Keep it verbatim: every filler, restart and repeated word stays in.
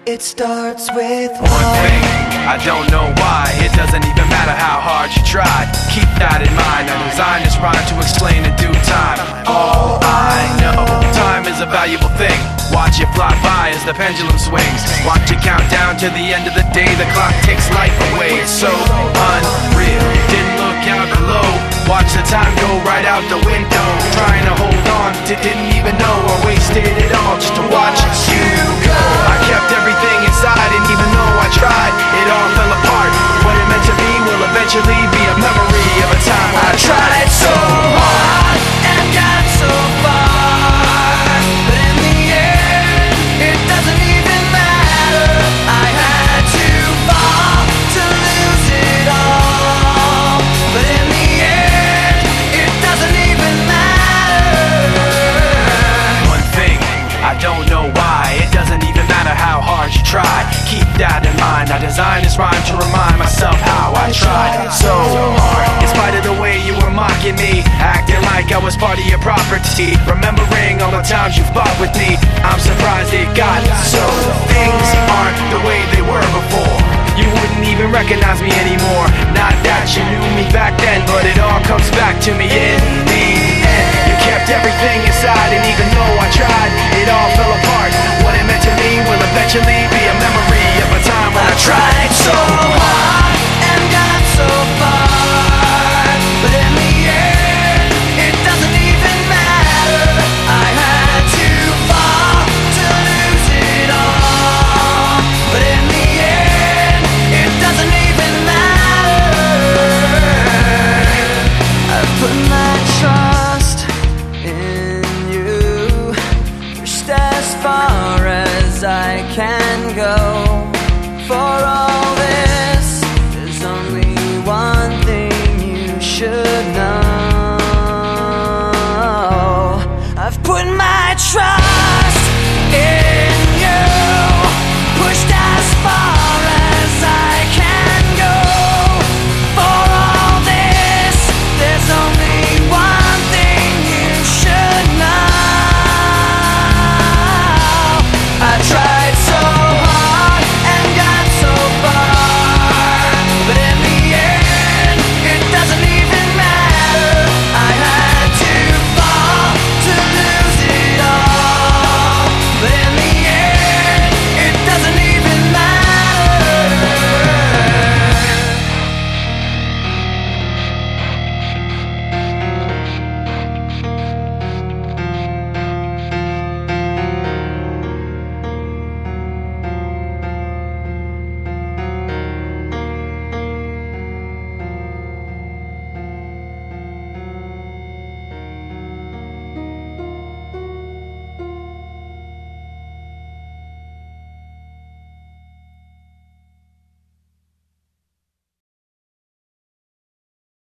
It starts with one thing, I don't know why. It doesn't even matter how hard you try. Keep that in mind, I designed this rhyme to explain in due time. All I know, time is a valuable thing. Watch it fly by as the pendulum swings. Watch it count down to the end of the day. The clock takes life away, it's so unreal. Didn't look out below, watch the time go right out the window. Trying to hold on to didn't even know I wasted it all just to watch you go. I kept everything inside, and even though I tried, it all fell apart. What it meant to be will eventually be a memory of a time when I tried so hard and got so far, but in the end, it doesn't even matter. I had to fall to lose it all, but in the end, it doesn't even matter. One thing, I don't know why. It doesn't even matter how hard you try. Keep that in mind, I designed this rhyme to remind myself how I tried so hard. In spite of the way you were mocking me, acting like I was part of your property, remembering all the times you fought with me, I'm surprised it got so. Things aren't the way they were before. You wouldn't even recognize me anymore. Not that you knew me back then, but it all comes back to me in the end. You kept everything inside, and even though I tried, it all fell apart. What it meant to me will eventually be a memory of a time when I tried so hard and got so far, but in the end, it doesn't even matter. I had to fall to lose it all, but in the end, it doesn't even matter. I put my trust in you, pushed as far as I can go for all